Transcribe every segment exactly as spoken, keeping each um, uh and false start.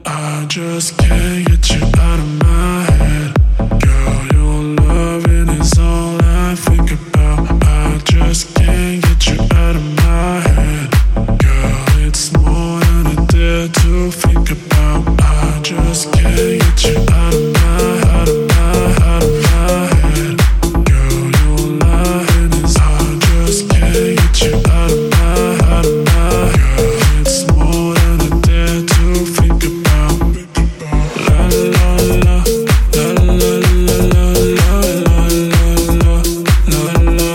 I just can't get you out of my head. Girl, your loving is all I think about. I just can't get you out of my head. Girl, it's more than I dare to think about. I just can't get you out of my, out of my, out of my head. Girl, your loving is, I just can't get you out of my, out of my. Girl, it's more than I dare to think about. La la la, la la la la la la la la la la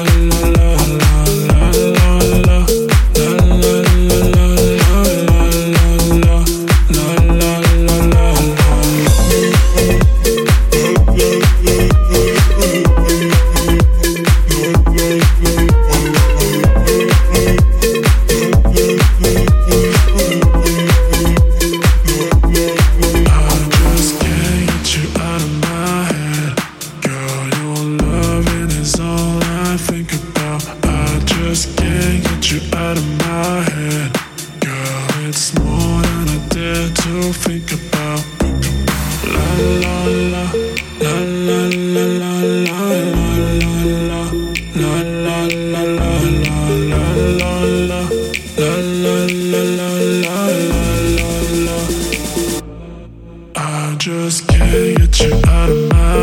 I just can't get you out of my